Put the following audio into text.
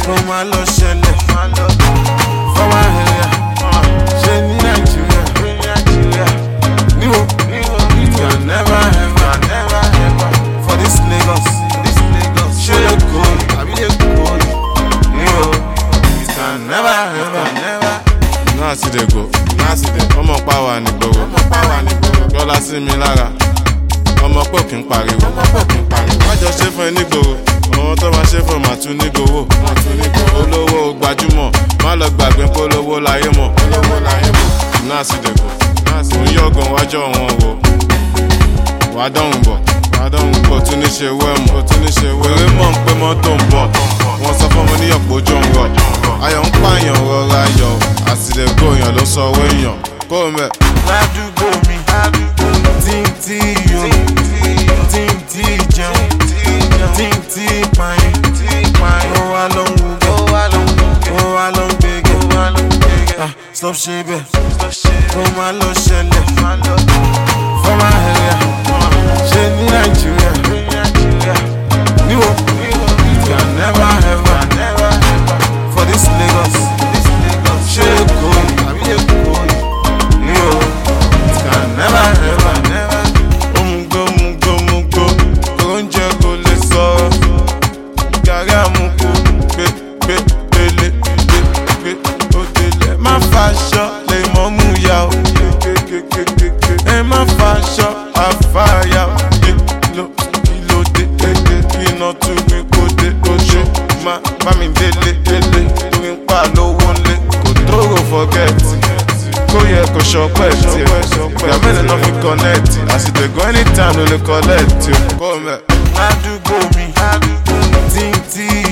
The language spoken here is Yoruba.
kó má lọ ṣẹlẹ̀ for my area ṣe ní Nàìjíríà níwò it can never ever for this Lagos ṣe lè kó àbí lè kó níwò it can never ever. Náà sì dé go ọmọ pàwà nígboro yọlá sí mi lára ọmọ pò kí n pariwo májọ ṣe fún ẹ nígboro àwọn tó máa ṣe fún màá tún nígboro olówó gbajúmọ̀ má lọ gbàgbé polówó láyé mọ̀ náà sì dé go òun yọ̀gàn wájọ́ wọn wò wàá dọ̀hùn bọ̀ tún ní ṣe wẹ́mù eré mọ̀ ń pé mọ́tò ń bọ̀ wọ́n sọ fún ọmọ níyọ̀pọ̀ ojú ń rọ̀ ayọ̀ ń pààyàn rọra ayọ̀ àsìlẹ̀gbò èèyàn ló sọ owó èèyàn kó o mẹ́. ládùúgbò mi tí yó tí jẹun tí pààyàn ó wá ló ń wúgẹ́ ó wá ló ń gbégẹ́ stop ṣe bẹ́ẹ̀ kó má lọ ṣẹlẹ̀ for my area ṣe ní Nàìjíríà níwò it can never ever for this Lagos ṣe kó àbí lè kó níwò it can never ever. Omugbo oúnjẹ kò lè sọ gàrí àmukù gbé òdèlè má faṣọ lè mọ́ mú ya o ẹ má faṣọ àfàyà kílódé iná tún mi kó dé oṣù má bá mi délé torí ń pa lówó ńlé kò tóró fọ́gẹ́tì kó yẹ kó ṣọpẹ́ tiẹ̀ ìgbà mẹ́rin náà fi kọ́nẹ́ẹ̀tì àsìtẹ̀gùn anytime ló lè kọ́lẹ́ẹ̀tì kó mẹ́. ládùúgbò mi tí